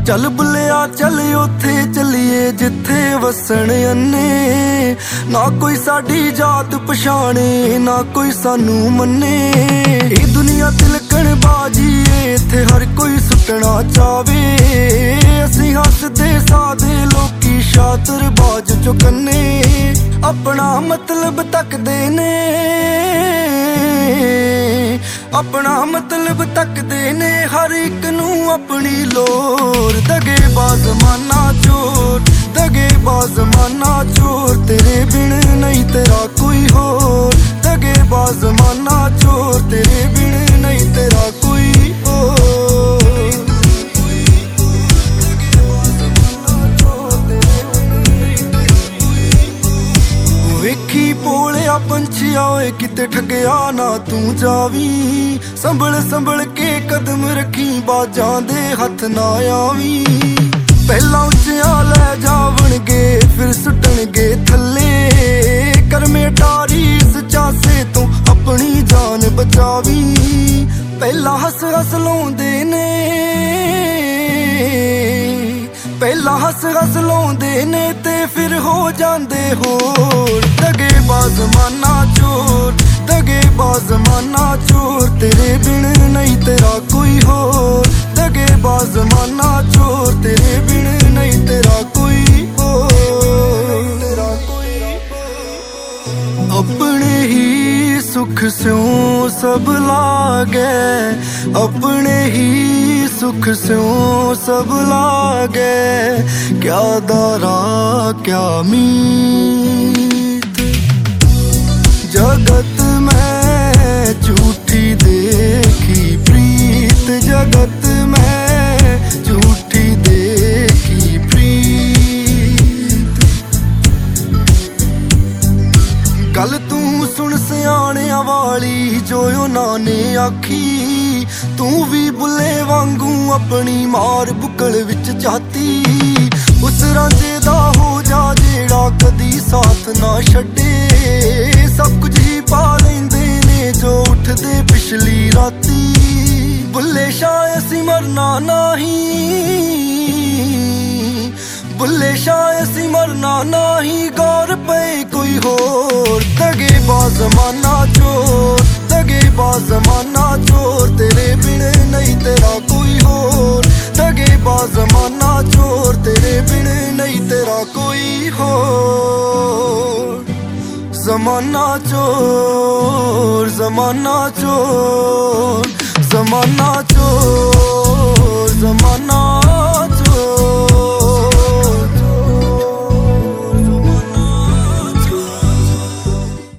चल बुलिया चल उथे चलीए जिथे वसन अन्ने, ना कोई साडी जात पछाणे ना कोई सानू मन्ने। ये दुनिया तिलकण बाजी इथे हर कोई सुटना चावे, असी हसदे सादे लोकी शातर बाज चुकन्ने। अपना मतलब तकदे ने, अपना मतलब तकदे ने, हर एक नू अपनी लोर। दगेबाज माना चोर, दगेबाज माना चोर, तेरे बिन नहीं तेरा कोई होर। दगेबाज माना चोर, तेरे बिन नहीं तेरा कोई होर। वेखी भोलिया पंछिया ओए किते ठगया ना तू जावी, संभल संभल के कदम रखी बाजां दे हथ ना आवी। पहला उच्चिया लै जावणगे फिर सुटणगे थल्ले, करमे टारी इस चासे तो अपनी जान बचावी। पहला हस हस लाउंदे ने, पहला हस हस लाउंदे ने ते फिर हो जांदे होर। दगेबाज माना चोर, दगेबाज माना चोर, तेरे बिन नहीं तेरा कोई होर। दगेबाज माना चोर, तेरे बिन नहीं तेरा कोई होर। अपने ही सुख स्यों सब लागे, अपने ही सुख स्यों सब लागे। क्या दारा क्या मीत, जगत में झूठी देखी प्रीत, जगत में झूठी देखी प्रीत। गल तू सुन सियाणिया वाली जो उन्हां ने आखी, तू भी बुले वांगू अपनी मार बुकल विच जाती। उस रांझे दा हो जा जेड़ा कदी साथ ना छड्डे, सब कुछ ही पा लेंदे ने जो उठदे पिछली राती। बुले शाह असी मरना नाही, बुले शाह असी मरना नाही, गौर पे कोई होर। दगेबाज माना चोर, दगेबाज माना चोर, तेरे बिन नहीं तेरा कोई होर। दगेबाज माना चोर, तेरे बिन नहीं तेरा कोई होर। ज़माना चोर, ज़माना चोर, ज़माना